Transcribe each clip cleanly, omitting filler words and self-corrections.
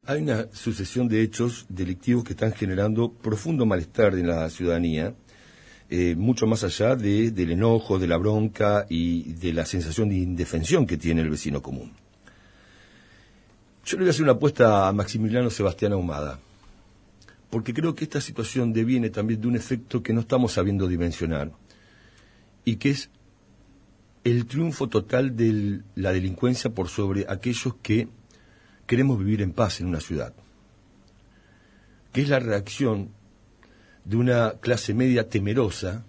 Hay una sucesión de hechos delictivos que están generando profundo malestar en la ciudadanía, mucho más allá del enojo, de la bronca y de la sensación de indefensión que tiene el vecino común. Yo le voy a hacer una apuesta a Maximiliano Sebastián Ahumada, porque creo que esta situación deviene también de un efecto que no estamos sabiendo dimensionar, y que es el triunfo total de la delincuencia por sobre aquellos que queremos vivir en paz en una ciudad, que es la reacción de una clase media temerosa,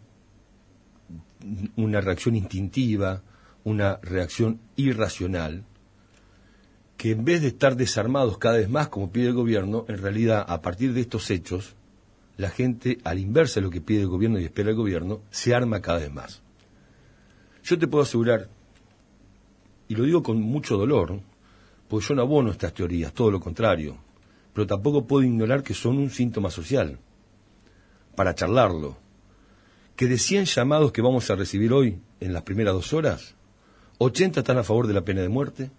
una reacción instintiva, una reacción irracional, que en vez de estar desarmados cada vez más como pide el gobierno, en realidad a partir de estos hechos, la gente, al inversa de lo que pide el gobierno y espera el gobierno, se arma cada vez más. Yo te puedo asegurar, y lo digo con mucho dolor, porque yo no abono estas teorías, todo lo contrario, pero tampoco puedo ignorar que son un síntoma social, para charlarlo, que de 100 llamados que vamos a recibir hoy, en las primeras 2 horas, 80 están a favor de la pena de muerte,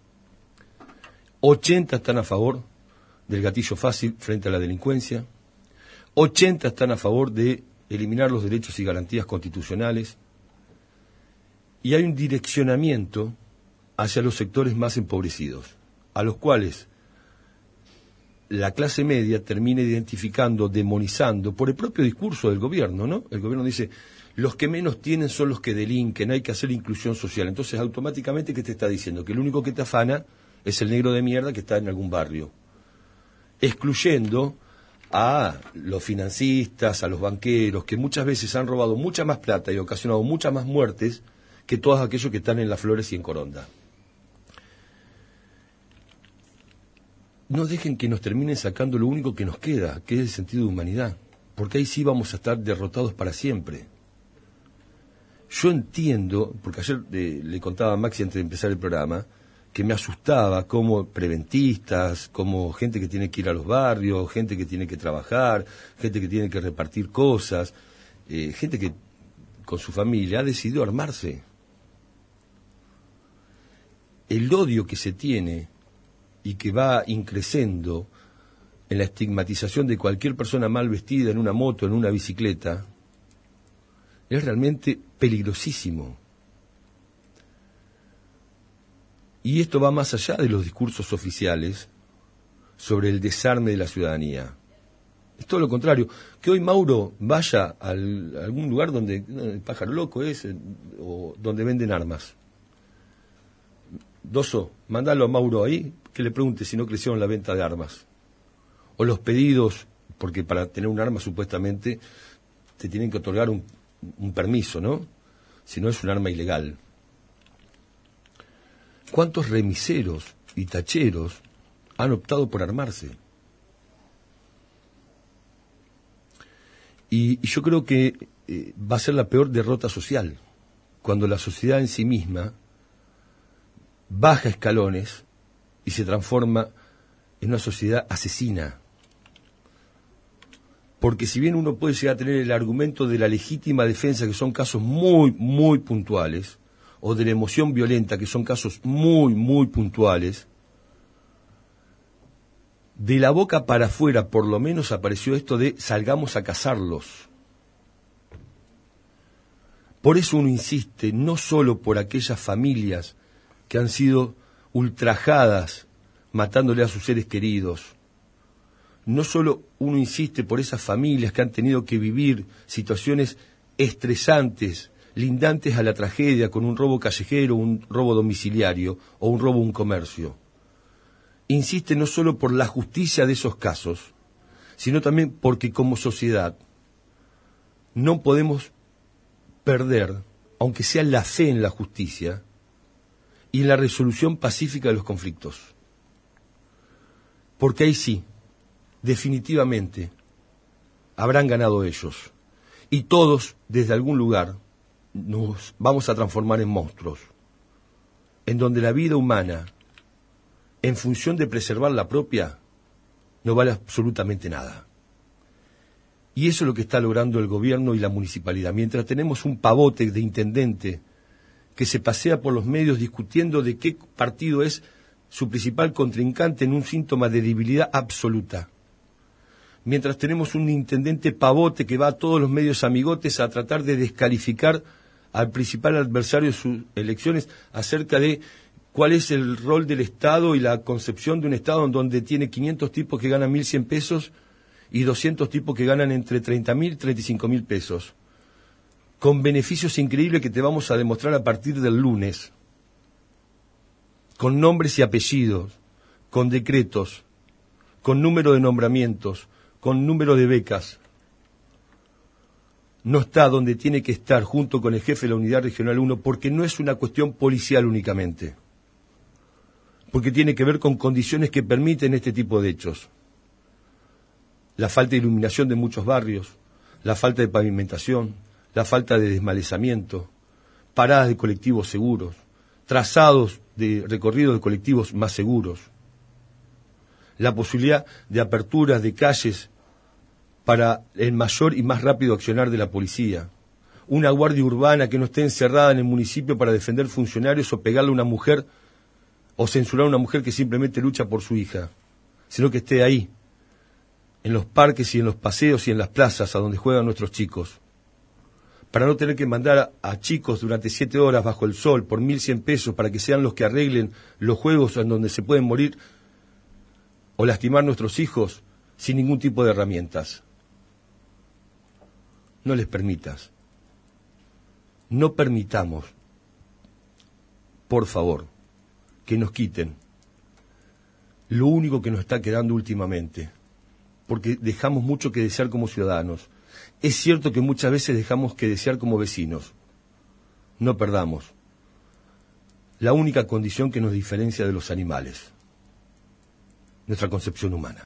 80 están a favor del gatillo fácil frente a la delincuencia, 80 están a favor de eliminar los derechos y garantías constitucionales, y hay un direccionamiento hacia los sectores más empobrecidos, a los cuales la clase media termina identificando, demonizando, por el propio discurso del gobierno, ¿no? El gobierno dice, los que menos tienen son los que delinquen, hay que hacer inclusión social. Entonces, automáticamente, ¿qué te está diciendo? Que el único que te afana es el negro de mierda que está en algún barrio, excluyendo a los financistas, a los banqueros, que muchas veces han robado mucha más plata y ocasionado muchas más muertes que todos aquellos que están en Las Flores y en Coronda. No dejen que nos terminen sacando lo único que nos queda, que es el sentido de humanidad, porque ahí sí vamos a estar derrotados para siempre. Yo entiendo, porque ayer le contaba a Maxi antes de empezar el programa, que me asustaba como preventistas, como gente que tiene que ir a los barrios, gente que tiene que trabajar, gente que tiene que repartir cosas, gente que con su familia ha decidido armarse. El odio que se tiene y que va increciendo en la estigmatización de cualquier persona mal vestida en una moto, en una bicicleta, es realmente peligrosísimo. Y esto va más allá de los discursos oficiales sobre el desarme de la ciudadanía. Es todo lo contrario. Que hoy Mauro vaya a algún lugar donde el pájaro loco es, o donde venden armas. Doso, mandalo a Mauro ahí, que le pregunte si no crecieron la venta de armas. O los pedidos, porque para tener un arma supuestamente te tienen que otorgar un permiso, ¿no? Si no es un arma ilegal. ¿Cuántos remiseros y tacheros han optado por armarse? Y yo creo que va a ser la peor derrota social, cuando la sociedad en sí misma baja escalones y se transforma en una sociedad asesina. Porque si bien uno puede llegar a tener el argumento de la legítima defensa, que son casos muy, muy puntuales, o de la emoción violenta, que son casos muy, muy puntuales, de la boca para afuera por lo menos apareció esto de salgamos a cazarlos. Por eso uno insiste, no solo por aquellas familias que han sido ultrajadas matándole a sus seres queridos, no solo uno insiste por esas familias que han tenido que vivir situaciones estresantes, lindantes a la tragedia, con un robo callejero, un robo domiciliario o un robo a un comercio. Insiste no solo por la justicia de esos casos, sino también porque como sociedad no podemos perder, aunque sea la fe en la justicia y en la resolución pacífica de los conflictos. Porque ahí sí, definitivamente, habrán ganado ellos. Y todos, desde algún lugar, nos vamos a transformar en monstruos, en donde la vida humana, en función de preservar la propia, no vale absolutamente nada. Y eso es lo que está logrando el gobierno y la municipalidad. Mientras tenemos un pavote de intendente que se pasea por los medios discutiendo de qué partido es su principal contrincante en un síntoma de debilidad absoluta. Mientras tenemos un intendente pavote que va a todos los medios amigotes a tratar de descalificar al principal adversario de sus elecciones acerca de cuál es el rol del Estado y la concepción de un Estado en donde tiene 500 tipos que ganan 1.100 pesos y 200 tipos que ganan entre 30.000 y 35.000 pesos, con beneficios increíbles que te vamos a demostrar a partir del lunes, con nombres y apellidos, con decretos, con número de nombramientos, con número de becas. No está donde tiene que estar junto con el jefe de la Unidad Regional 1 porque no es una cuestión policial únicamente, porque tiene que ver con condiciones que permiten este tipo de hechos. La falta de iluminación de muchos barrios, la falta de pavimentación, la falta de desmalezamiento, paradas de colectivos seguros, trazados de recorrido de colectivos más seguros, la posibilidad de aperturas de calles para el mayor y más rápido accionar de la policía, una guardia urbana que no esté encerrada en el municipio para defender funcionarios o pegarle a una mujer o censurar a una mujer que simplemente lucha por su hija, sino que esté ahí, en los parques y en los paseos y en las plazas a donde juegan nuestros chicos, para no tener que mandar a chicos durante 7 horas bajo el sol por 1.100 pesos para que sean los que arreglen los juegos en donde se pueden morir o lastimar nuestros hijos sin ningún tipo de herramientas. No les permitas. No permitamos, por favor, que nos quiten lo único que nos está quedando últimamente, porque dejamos mucho que desear como ciudadanos. Es cierto que muchas veces dejamos que desear como vecinos. No perdamos la única condición que nos diferencia de los animales, nuestra concepción humana.